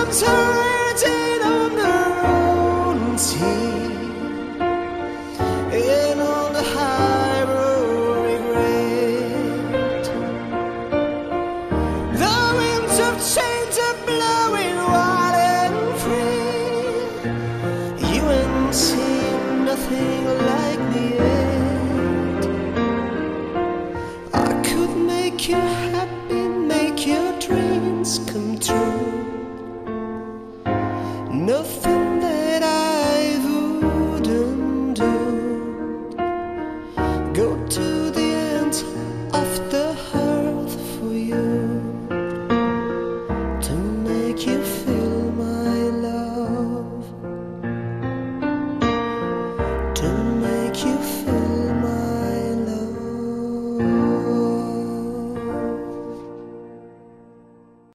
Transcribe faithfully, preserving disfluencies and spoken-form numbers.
turning on their own tea, and on the high road regret. The winds of change are blowing wild and free. You ain't seen nothing like me yet. I could make you happy, make your dreams come true. Nothing that I wouldn't do. Go to the end of the earth for you, to make you feel my love, to make